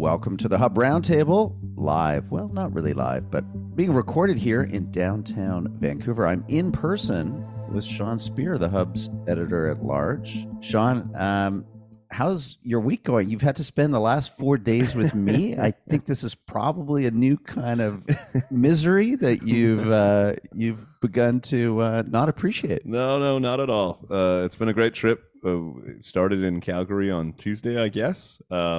Welcome to the Hub Roundtable, live. Well, not really live, but being recorded here in downtown Vancouver. I'm in person with Sean Speer, the Hub's editor-at-large. Sean, how's your week going? You've had to spend the last 4 days with me. I think this is probably a new kind of misery that you've begun to not appreciate. No, not at all. It's been a great trip. It started in Calgary on Tuesday, I guess.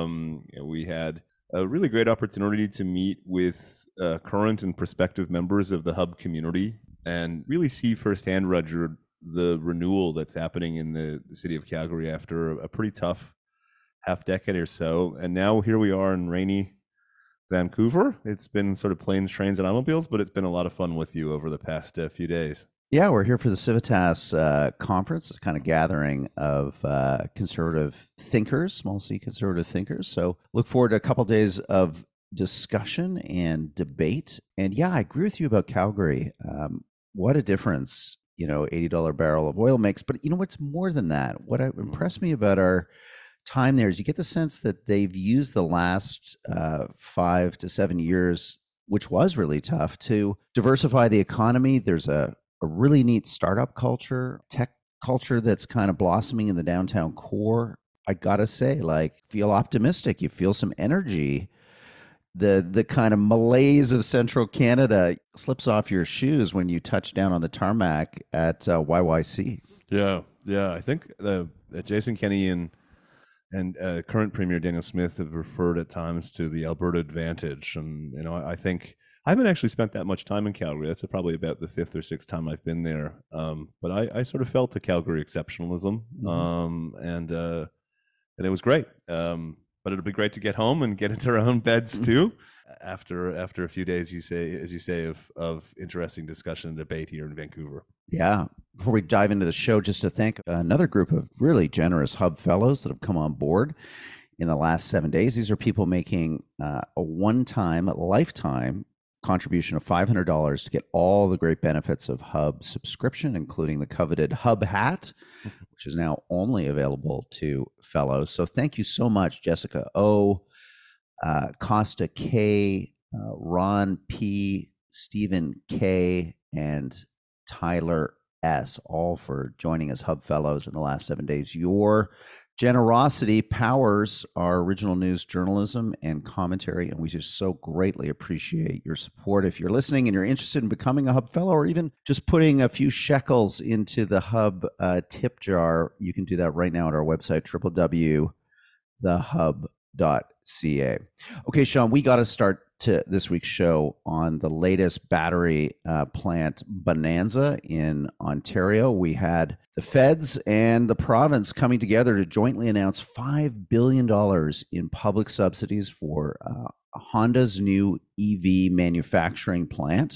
We had a really great opportunity to meet with current and prospective members of the Hub community and really see firsthand, Roger, the renewal that's happening in the city of Calgary after a pretty tough half decade or so. And now here we are in rainy Vancouver. It's been sort of planes, trains, and automobiles, but it's been a lot of fun with you over the past few days. Yeah, we're here for the Civitas conference, a kind of gathering of conservative thinkers, small c conservative thinkers. So look forward to a couple days of discussion and debate. And yeah, I agree with you about Calgary. What a difference, $80 barrel of oil makes. But what's more than that? What impressed me about our time there is you get the sense that they've used the last 5 to 7 years, which was really tough, to diversify the economy. There's a really neat startup culture, tech culture that's kind of blossoming in the downtown core. I gotta say, feel optimistic. You feel some energy. The kind of malaise of central Canada slips off your shoes when you touch down on the tarmac at YYC. Yeah. I think Jason Kenney and current Premier Daniel Smith have referred at times to the Alberta advantage, and I think I haven't actually spent that much time in Calgary. That's probably about the 5th or 6th time I've been there. But I sort of felt the Calgary exceptionalism, and it was great. But it'll be great to get home and get into our own beds too, after a few days, as you say, of interesting discussion and debate here in Vancouver. Yeah. Before we dive into the show, just to thank another group of really generous Hub fellows that have come on board in the last 7 days. These are people making a one-time, lifetime contribution of $500 to get all the great benefits of Hub subscription, including the coveted Hub hat, which is now only available to fellows. So thank you so much, Jessica O, Costa K, Ron P, Stephen K, and Tyler S, all for joining as Hub fellows in the last 7 days. Your generosity powers our original news journalism and commentary, and we just so greatly appreciate your support. If you're listening and you're interested in becoming a Hub fellow, or even just putting a few shekels into the Hub tip jar, you can do that right now at our website, www.thehub.ca. Okay, Sean, we got to start to this week's show on the latest battery plant bonanza in Ontario. We had the feds and the province coming together to jointly announce $5 billion in public subsidies for Honda's new EV manufacturing plant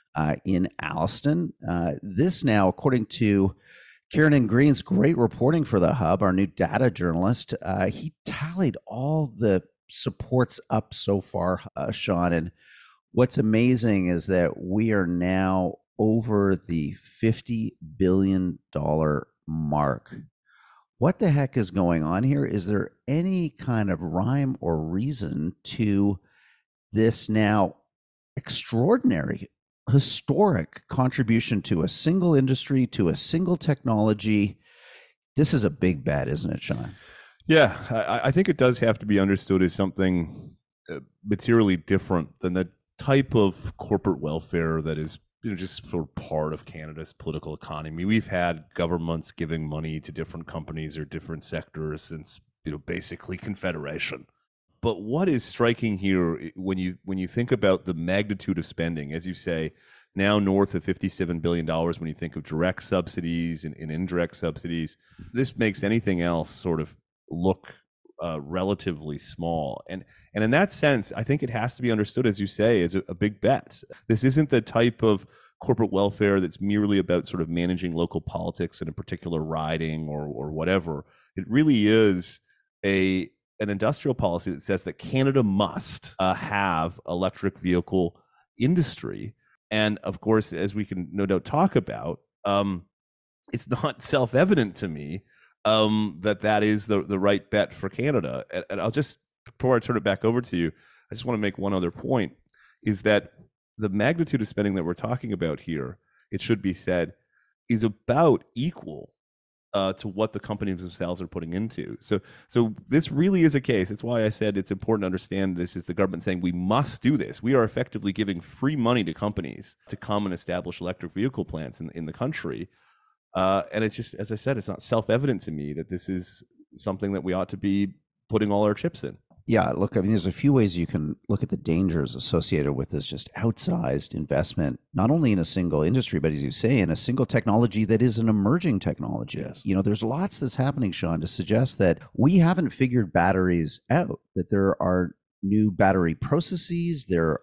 in Alliston. This now, according to Kieran Green's great reporting for the Hub, our new data journalist, he tallied all the supports up so far, Sean. And what's amazing is that we are now over the $50 billion mark. What the heck is going on here? Is there any kind of rhyme or reason to this now extraordinary, historic contribution to a single industry, to a single technology? This is a big bet, isn't it, Sean? Yeah, I think it does have to be understood as something materially different than the type of corporate welfare that is just sort of part of Canada's political economy. We've had governments giving money to different companies or different sectors since basically Confederation. But what is striking here when you think about the magnitude of spending, as you say, now north of $57 billion when you think of direct subsidies and indirect subsidies, this makes anything else sort of look relatively small. And in that sense, I think it has to be understood, as you say, as a big bet. This isn't the type of corporate welfare that's merely about sort of managing local politics in a particular riding or whatever. It really is an industrial policy that says that Canada must have electric vehicle industry. And of course, as we can no doubt talk about, it's not self-evident to me that is the right bet for Canada. And I'll just before I turn it back over to you, I just want to make one other point: is that the magnitude of spending that we're talking about here, it should be said, is about equal to what the companies themselves are putting into. So this really is a case. It's why I said it's important to understand this is the government saying we must do this. We are effectively giving free money to companies to come and establish electric vehicle plants in the country. And it's just, as I said, it's not self-evident to me that this is something that we ought to be putting all our chips in. Yeah, look, I mean, there's a few ways you can look at the dangers associated with this just outsized investment, not only in a single industry, but as you say, in a single technology that is an emerging technology. Yes. You know, there's lots that's happening, Sean, to suggest that we haven't figured batteries out, that there are new battery processes.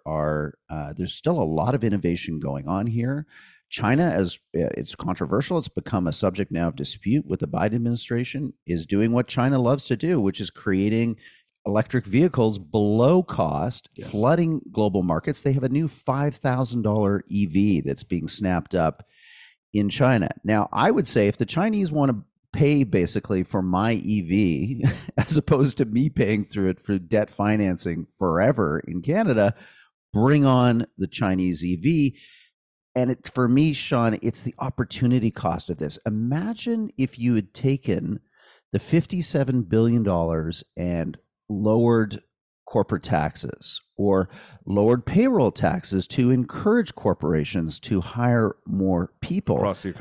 There's still a lot of innovation going on here. China, as it's controversial, it's become a subject now of dispute with the Biden administration, is doing what China loves to do, which is creating electric vehicles below cost, Yes. flooding global markets. They have a new $5,000 EV that's being snapped up in China. Now, I would say if the Chinese want to pay basically for my EV, as opposed to me paying through it for debt financing forever in Canada, bring on the Chinese EV. And for me, Sean, it's the opportunity cost of this. Imagine if you had taken the $57 billion and lowered corporate taxes or lowered payroll taxes to encourage corporations to hire more people Across the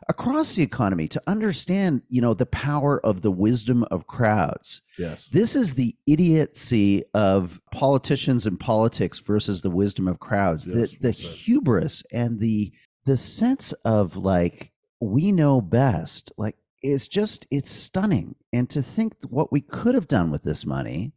economy, to understand, the power of the wisdom of crowds. Yes. This is the idiocy of politicians and politics versus the wisdom of crowds. Yes, the well said. hubris and the sense of like, we know best, like, it's stunning. And to think what we could have done with this money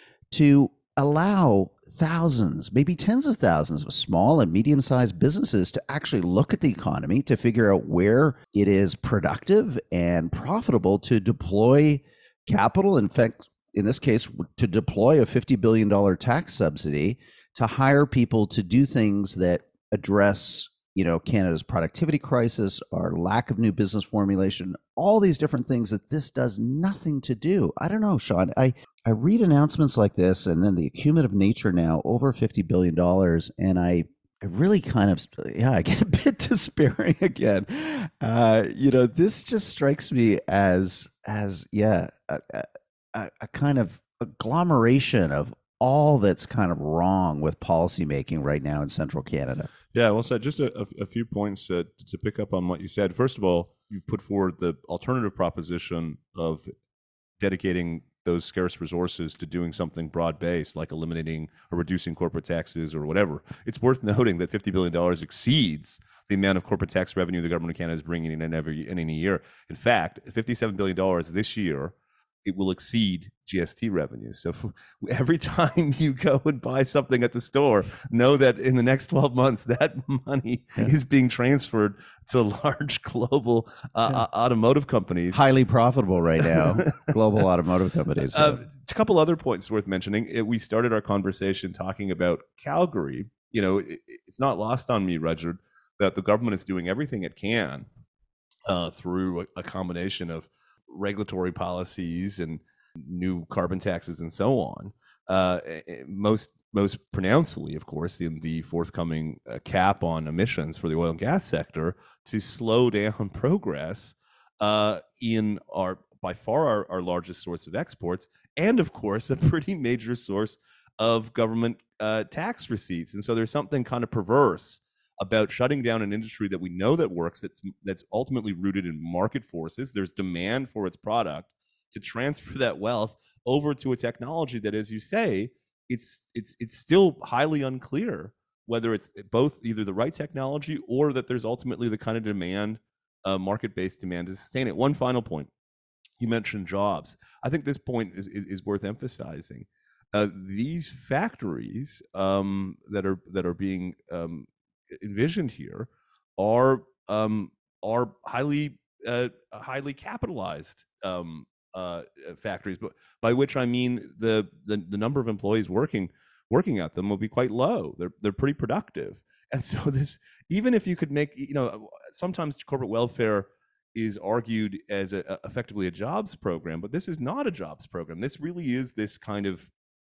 to allow thousands, maybe tens of thousands of small and medium-sized businesses to actually look at the economy, to figure out where it is productive and profitable to deploy capital. In fact, in this case, to deploy a $50 billion tax subsidy to hire people to do things that address Canada's productivity crisis, our lack of new business formulation, all these different things that this does nothing to do. I don't know, Sean. I read announcements like this and then the cumulative nature now over $50 billion. And I really kind of, I get a bit despairing again. This just strikes me as a kind of agglomeration of all that's kind of wrong with policymaking right now in central Canada. Yeah, well said. Just a few points to pick up on what you said. First of all, you put forward the alternative proposition of dedicating those scarce resources to doing something broad-based, like eliminating or reducing corporate taxes or whatever. It's worth noting that $50 billion exceeds the amount of corporate tax revenue the government of Canada is bringing in any year. In fact, $57 billion this year, it will exceed GST revenue. So every time you go and buy something at the store, know that in the next 12 months, that money is being transferred to large global automotive companies. Highly profitable right now, global automotive companies. A couple other points worth mentioning. We started our conversation talking about Calgary. It's not lost on me, Rudyard, that the government is doing everything it can through a combination of regulatory policies and new carbon taxes and so on. Most pronouncedly, of course, in the forthcoming cap on emissions for the oil and gas sector to slow down progress in by far our largest source of exports, and of course a pretty major source of government tax receipts. And so there's something kind of perverse about shutting down an industry that we know that works, that's ultimately rooted in market forces. There's demand for its product, to transfer that wealth over to a technology that, as you say, it's still highly unclear whether it's both either the right technology or that there's ultimately the kind of demand, market-based demand to sustain it. One final point. You mentioned jobs. I think this point is worth emphasizing. These factories that are being envisioned here are highly capitalized factories, but by which I mean the number of employees working at them will be quite low. They're pretty productive, and so this, even if you could make, sometimes corporate welfare is argued as effectively a jobs program, but this is not a jobs program. This really is this kind of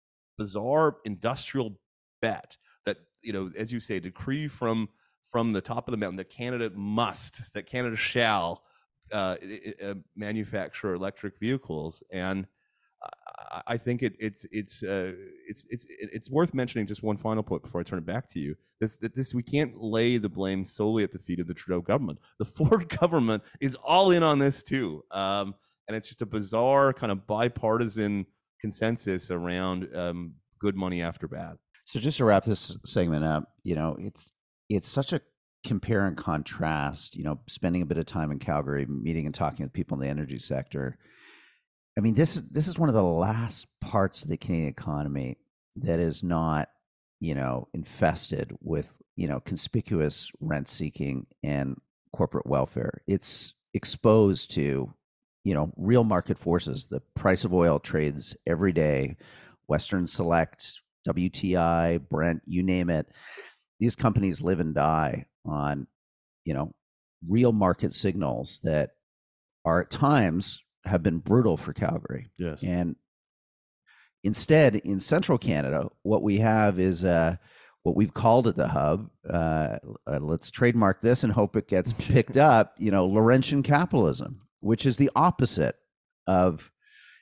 bizarre industrial bet that, as you say, decree from the top of the mountain that Canada shall manufacture electric vehicles. And I think it's worth mentioning just one final point before I turn it back to you. That we can't lay the blame solely at the feet of the Trudeau government. The Ford government is all in on this too, and it's just a bizarre kind of bipartisan consensus around good money after bad. So just to wrap this segment up, it's such a compare and contrast. Spending a bit of time in Calgary, meeting and talking with people in the energy sector. I mean, this is one of the last parts of the Canadian economy that is not, infested with, conspicuous rent seeking and corporate welfare. It's exposed to, real market forces. The price of oil trades every day. Western Select, WTI, Brent, you name it. These companies live and die on, real market signals that are at times have been brutal for Calgary. Yes. And instead, in central Canada, what we have is what we've called at the Hub, let's trademark this and hope it gets picked up, Laurentian capitalism, which is the opposite of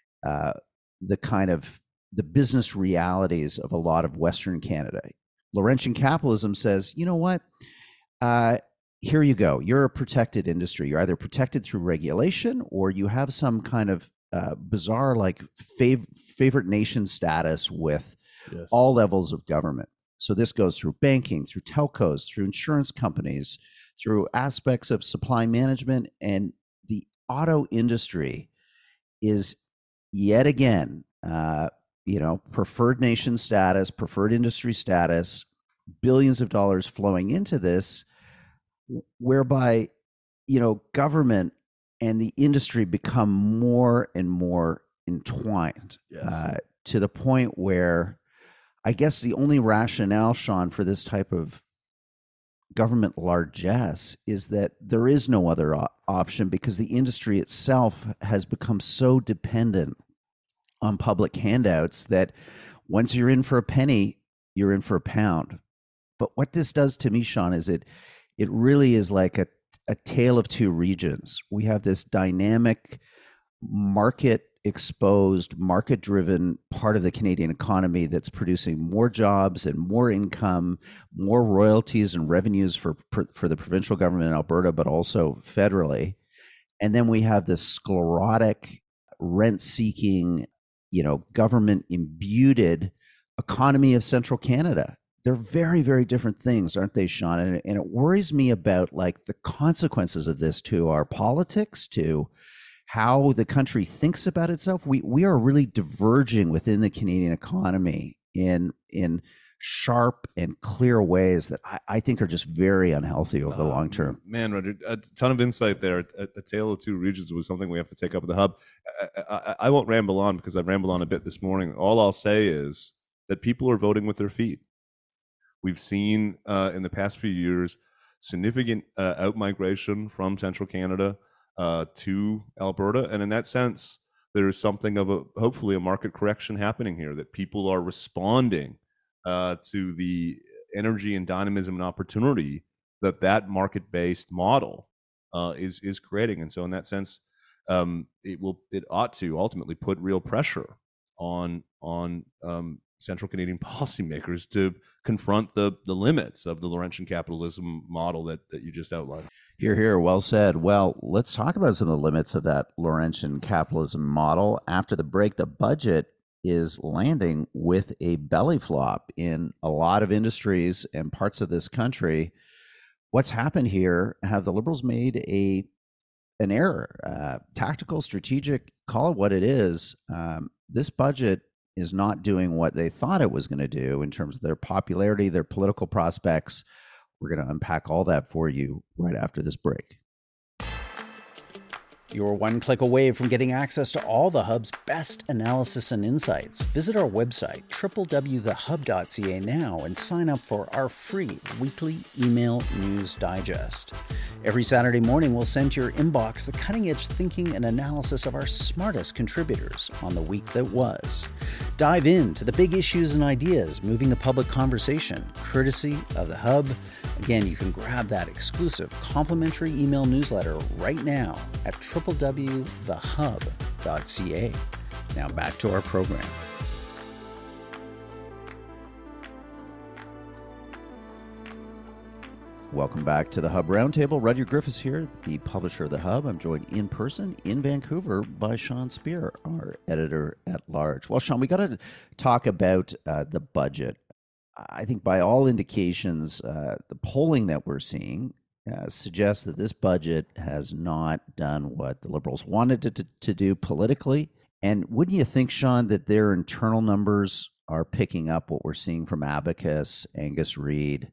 the business realities of a lot of Western Canada. Laurentian capitalism says, you know what? Here you go. You're a protected industry. You're either protected through regulation or you have some kind of bizarre, like favorite nation status with all levels of government. So this goes through banking, through telcos, through insurance companies, through aspects of supply management. And the auto industry is yet again, preferred nation status, preferred industry status, billions of dollars flowing into this, whereby, government and the industry become more and more entwined, to the point where I guess the only rationale, Sean, for this type of government largesse is that there is no other option because the industry itself has become so dependent on public handouts that once you're in for a penny, you're in for a pound. But what this does to me, Sean, is it really is like a tale of two regions. We have this dynamic, market-exposed, market-driven part of the Canadian economy that's producing more jobs and more income, more royalties and revenues for the provincial government in Alberta, but also federally. And then we have this sclerotic, rent-seeking, government-imbued economy of central Canada. They're very, very different things, aren't they, Sean? And it worries me about like the consequences of this to our politics, to how the country thinks about itself. We are really diverging within the Canadian economy in sharp and clear ways that I think are just very unhealthy over the long term. Man, Roger, a ton of insight there. A tale of two regions was something we have to take up at the Hub. I won't ramble on because I've rambled on a bit this morning. All I'll say is that people are voting with their feet. We've seen in the past few years significant outmigration from central Canada to Alberta. And in that sense, there is something of hopefully a market correction happening here, that people are responding to the energy and dynamism and opportunity that market-based model is creating. And so in that sense, it ought to ultimately put real pressure on central Canadian policymakers to confront the limits of the Laurentian capitalism model that you just outlined. Here, well said. Well, let's talk about some of the limits of that Laurentian capitalism model. After the break, the budget is landing with a belly flop in a lot of industries and parts of this country. What's happened here? Have the Liberals made an error? Tactical, strategic, call it what it is. This budget is not doing what they thought it was going to do in terms of their popularity, their political prospects. We're going to unpack all that for you right after this break. You're one click away from getting access to all the Hub's best analysis and insights. Visit our website, www.thehub.ca now, and sign up for our free weekly email news digest. Every Saturday morning, we'll send to your inbox the cutting-edge thinking and analysis of our smartest contributors on the week that was. Dive into the big issues and ideas moving the public conversation, courtesy of The Hub. Again, you can grab that exclusive complimentary email newsletter right now at www.thehub.ca. Now back to our program. Welcome back to the Hub Roundtable. Rudyard Griffiths here, the publisher of the Hub. I'm joined in person in Vancouver by Sean Speer, our editor-at-large. Well, Sean, we got to talk about the budget. I think by all indications, the polling that we're seeing suggests that this budget has not done what the Liberals wanted it to do politically. And wouldn't you think, Sean, that their internal numbers are picking up what we're seeing from Abacus, Angus Reid,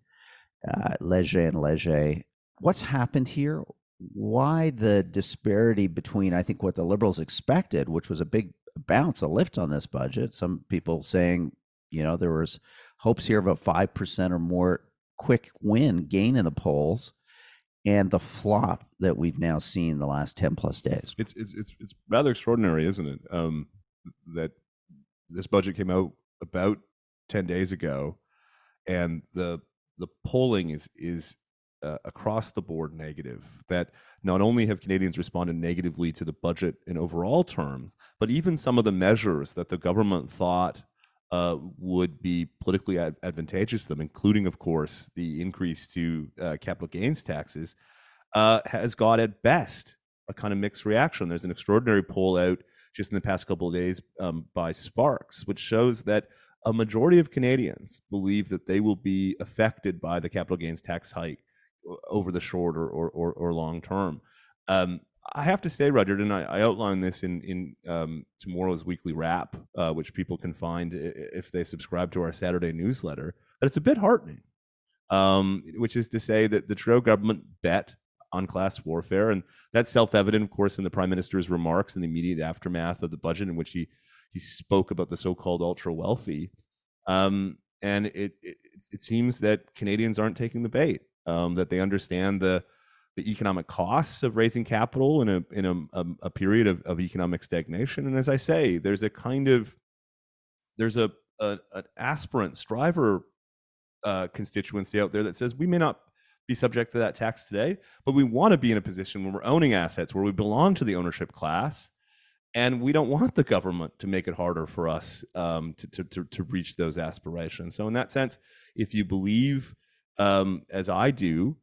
Leger and Leger? What's happened here? Why the disparity between, I think, what the Liberals expected, which was a big bounce, a lift on this budget? Some people saying, there was hopes here of a 5% or more quick gain in the polls, and the flop that we've now seen the last 10 plus days. It's rather extraordinary, isn't it? That this budget came out about 10 days ago, and the polling is across the board negative. That not only have Canadians responded negatively to the budget in overall terms, but even some of the measures that the government thought would be politically advantageous to them, including, of course, the increase to capital gains taxes, has got at best a kind of mixed reaction. There's an extraordinary poll out just in the past couple of days by Sparks, which shows that a majority of Canadians believe that they will be affected by the capital gains tax hike over the short or long term. I have to say, Rudyard, and I outlined this in tomorrow's weekly wrap, which people can find if they subscribe to our Saturday newsletter, that it's a bit heartening, which is to say that the Trudeau government bet on class warfare, and that's self-evident, of course, in the Prime Minister's remarks in the immediate aftermath of the budget, in which he spoke about the so-called ultra-wealthy. And it seems that Canadians aren't taking the bait, that they understand the economic costs of raising capital in a period of economic stagnation. And as I say, there's an aspirant striver constituency out there that says we may not be subject to that tax today, but we want to be in a position where we're owning assets, where we belong to the ownership class, and we don't want the government to make it harder for us to reach those aspirations. So in that sense, if you believe, as I do,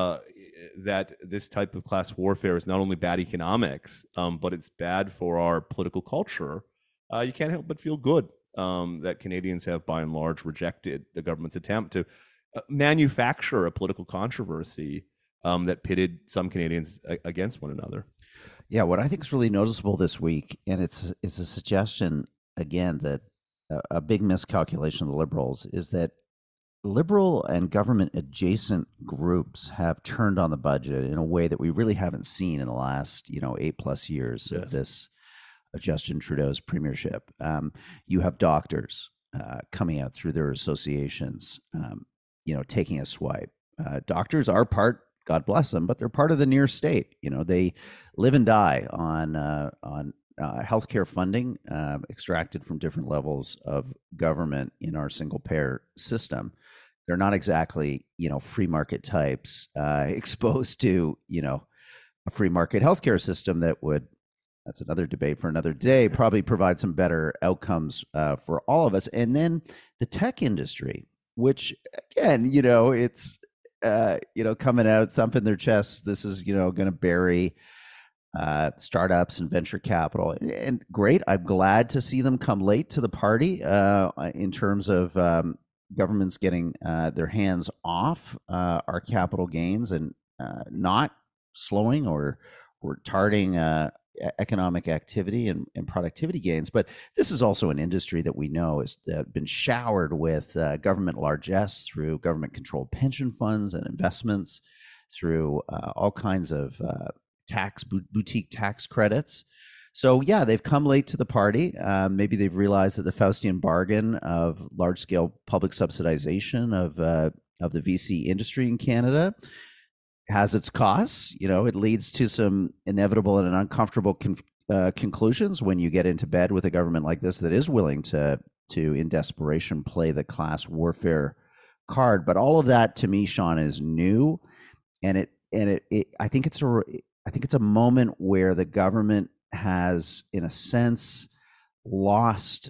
that this type of class warfare is not only bad economics, but it's bad for our political culture, you can't help but feel good that Canadians have, by and large, rejected the government's attempt to manufacture a political controversy that pitted some Canadians against one another. Yeah, what I think is really noticeable this week, and it's a suggestion, again, that a big miscalculation of the Liberals is that Liberal and government adjacent groups have turned on the budget in a way that we really haven't seen in the last 8+ years of this Justin Trudeau's premiership. You have doctors coming out through their associations, taking a swipe. Doctors are part, God bless them, but they're part of the near state. They live and die on healthcare funding extracted from different levels of government in our single payer system. They're not exactly, free market types exposed to, a free market healthcare system that would, that's another debate for another day, probably provide some better outcomes for all of us. And then the tech industry, which again, it's, coming out, thumping their chests. This is, going to bury startups and venture capital. And great. I'm glad to see them come late to the party in terms of governments getting their hands off our capital gains and not slowing or retarding economic activity and productivity gains. But this is also an industry that we know has been showered with government largesse through government-controlled pension funds and investments, through all kinds of boutique tax credits. So yeah, they've come late to the party. Maybe they've realized that the Faustian bargain of large-scale public subsidization of the VC industry in Canada has its costs. It leads to some inevitable and uncomfortable conclusions when you get into bed with a government like this that is willing to to, in desperation, play the class warfare card. But all of that, to me, Sean, is new, and I think it's a moment where the government has, in a sense, lost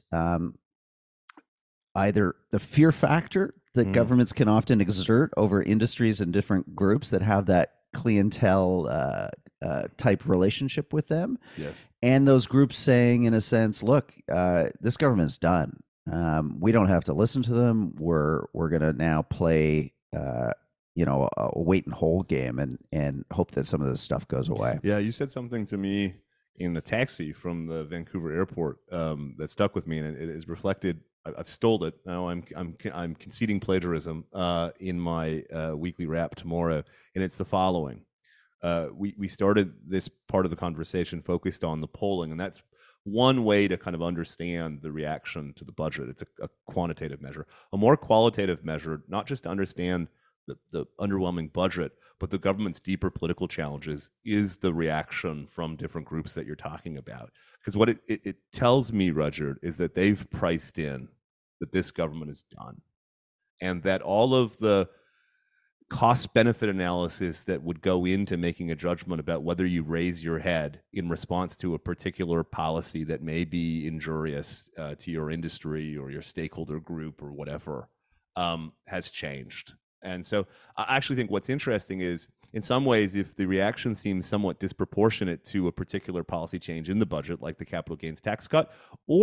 either the fear factor that governments can often exert over industries and different groups that have that clientele type relationship with them. Yes. And those groups saying, in a sense, look, this government's done. We don't have to listen to them. We're going to now play, a wait and hold game and hope that some of this stuff goes away. Yeah, you said something to me in the taxi from the Vancouver airport that stuck with me, and it is reflected. I've stole it. Now I'm conceding plagiarism in my weekly wrap tomorrow, and it's the following. We started this part of the conversation focused on the polling, and that's one way to kind of understand the reaction to the budget. It's a quantitative measure. A more qualitative measure, not just to understand the underwhelming budget, but the government's deeper political challenges, is the reaction from different groups that you're talking about. Because what it tells me, Rudyard, is that they've priced in that this government is done, and that all of the cost-benefit analysis that would go into making a judgment about whether you raise your head in response to a particular policy that may be injurious to your industry or your stakeholder group or whatever has changed. And so I actually think what's interesting is, in some ways, if the reaction seems somewhat disproportionate to a particular policy change in the budget, like the capital gains tax cut,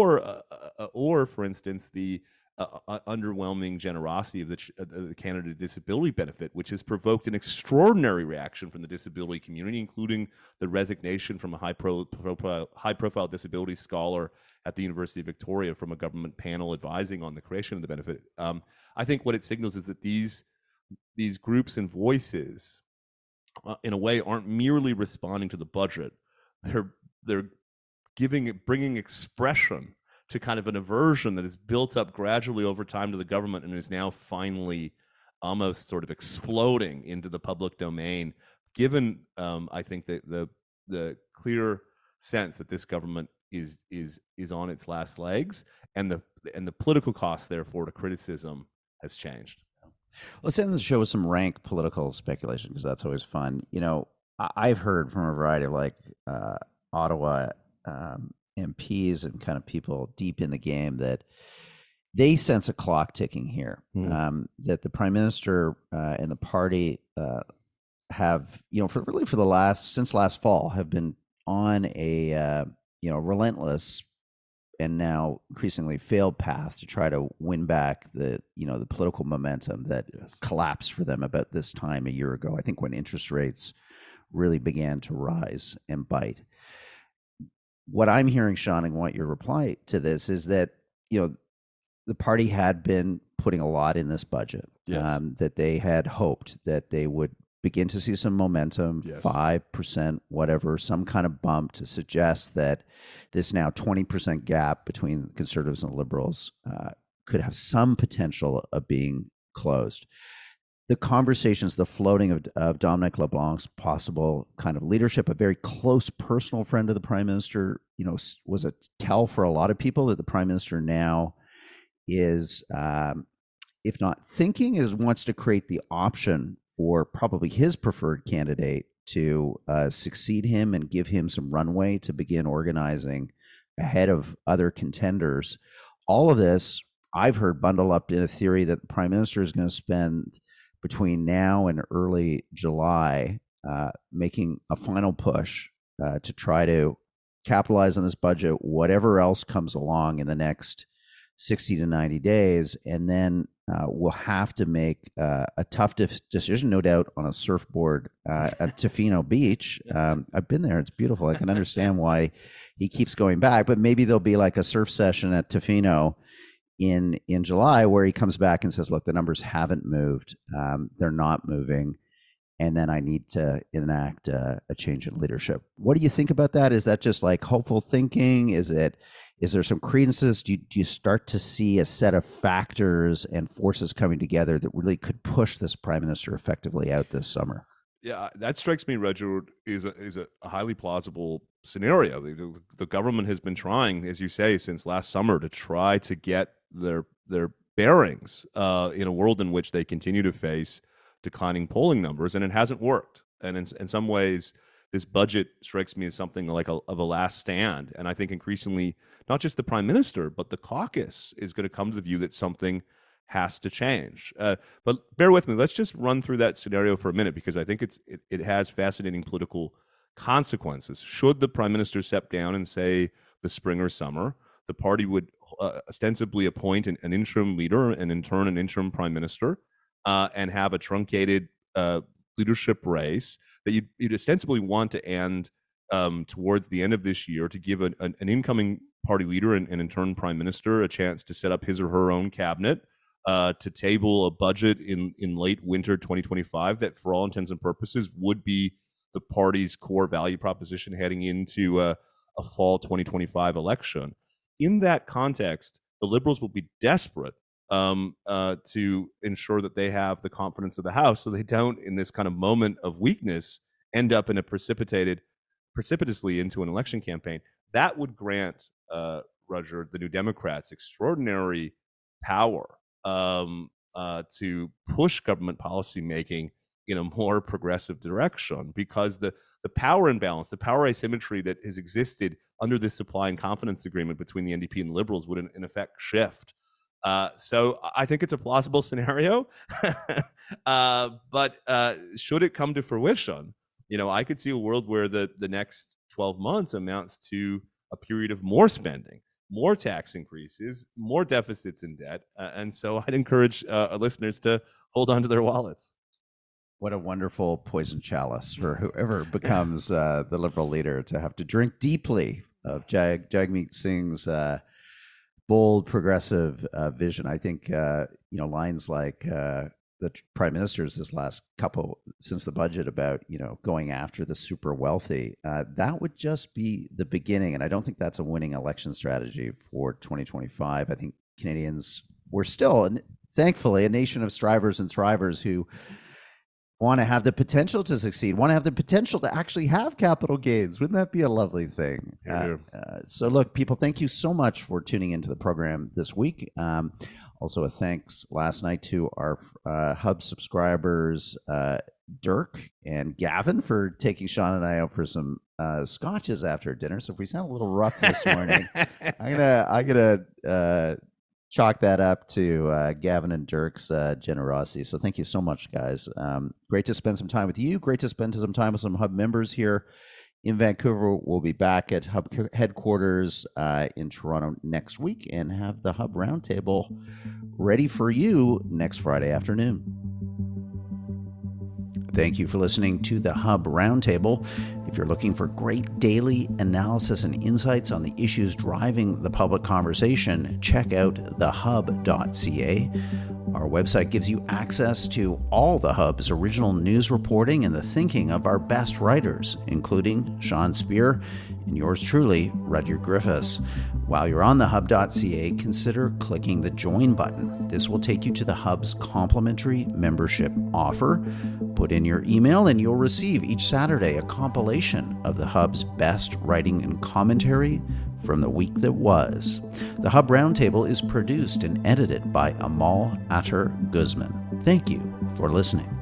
or for instance, the underwhelming generosity of the Canada Disability Benefit, which has provoked an extraordinary reaction from the disability community, including the resignation from a high-profile disability scholar at the University of Victoria from a government panel advising on the creation of the benefit. I think what it signals is that these groups and voices, in a way, aren't merely responding to the budget. They're bringing expression to kind of an aversion that is built up gradually over time to the government and is now finally almost sort of exploding into the public domain, given I think the clear sense that this government is on its last legs, and the political cost therefore to criticism has changed. Let's end the show with some rank political speculation, because that's always fun. I've heard from a variety of Ottawa MPs and kind of people deep in the game that they sense a clock ticking here. That the Prime Minister and the party have, since last fall, have been on a relentless and now increasingly failed path to try to win back the political momentum that collapsed for them about this time a year ago. I think when interest rates really began to rise and bite. What I'm hearing, Sean, and want your reply to this, is that the party had been putting a lot in this budget. Yes. That they had hoped that they would begin to see some momentum, 5%, whatever, some kind of bump to suggest that this now 20% gap between Conservatives and Liberals could have some potential of being closed. The conversations, the floating of Dominic LeBlanc's possible kind of leadership, a very close personal friend of the Prime Minister, was a tell for a lot of people that the Prime Minister now is, if not thinking, wants to create the option for probably his preferred candidate to succeed him and give him some runway to begin organizing ahead of other contenders. All of this, I've heard, bundled up in a theory that the Prime Minister is going to spend between now and early July making a final push to try to capitalize on this budget, whatever else comes along in the next 60 to 90 days, and then we'll have to make a tough decision, no doubt, on a surfboard at Tofino Beach. I've been there. It's beautiful. I can understand why he keeps going back, but maybe there'll be like a surf session at Tofino in July where he comes back and says, look, the numbers haven't moved. They're not moving. And then I need to enact a change in leadership. What do you think about that? Is that just like hopeful thinking? Is there some credences? Do you start to see a set of factors and forces coming together that really could push this Prime Minister effectively out this summer? Yeah, that strikes me, Rudyard, is a highly plausible scenario. The government has been trying, as you say, since last summer to try to get their bearings in a world in which they continue to face declining polling numbers, and it hasn't worked. And in some ways, this budget strikes me as something like of a last stand. And I think increasingly, not just the prime minister, but the caucus is going to come to the view that something has to change. But bear with me. Let's just run through that scenario for a minute, because I think it has fascinating political consequences. Should the prime minister step down in, say, the spring or summer, the party would ostensibly appoint an interim leader and in turn an interim prime minister, and have a truncated leadership race that you'd ostensibly want to end towards the end of this year, to give an incoming party leader and in turn prime minister a chance to set up his or her own cabinet, to table a budget in late winter 2025 that for all intents and purposes would be the party's core value proposition heading into a fall 2025 election. In that context, the Liberals will be desperate to ensure that they have the confidence of the House, so they don't, in this kind of moment of weakness, end up in a precipitously into an election campaign. That would grant, Roger, the New Democrats extraordinary power to push government policy making in a more progressive direction, because the power imbalance, the power asymmetry that has existed under this supply and confidence agreement between the NDP and the Liberals would in effect shift. So I think it's a plausible scenario, but should it come to fruition, I could see a world where the next 12 months amounts to a period of more spending, more tax increases, more deficits and debt. And so I'd encourage listeners to hold on to their wallets. What a wonderful poison chalice for whoever becomes the Liberal leader, to have to drink deeply of Jagmeet Singh's bold, progressive vision. I think, lines like the prime minister's this last couple, since the budget, about, going after the super wealthy, that would just be the beginning. And I don't think that's a winning election strategy for 2025. I think Canadians, we're still, thankfully, a nation of strivers and thrivers who want to have the potential to succeed, want to have the potential to actually have capital gains. Wouldn't that be a lovely thing? So look, people, thank you so much for tuning into the program this week. Also a thanks last night to our Hub subscribers, Dirk and Gavin, for taking Sean and I out for some scotches after dinner. So if we sound a little rough this morning, I'm gonna chalk that up to Gavin and Dirk's generosity. So thank you so much, guys. Great to spend some time with you. Great to spend some time with some Hub members here in Vancouver. We'll be back at Hub headquarters in Toronto next week and have the Hub Roundtable ready for you next Friday afternoon. Thank you for listening to the Hub Roundtable. If you're looking for great daily analysis and insights on the issues driving the public conversation, check out thehub.ca. Our website gives you access to all the Hub's original news reporting and the thinking of our best writers, including Sean Speer and yours truly, Rudyard Griffiths. While you're on thehub.ca, consider clicking the join button. This will take you to the Hub's complimentary membership offer. Put in your email and you'll receive each Saturday a compilation of the Hub's best writing and commentary from the week that was. The Hub Roundtable is produced and edited by Amal Atter Guzman. Thank you for listening.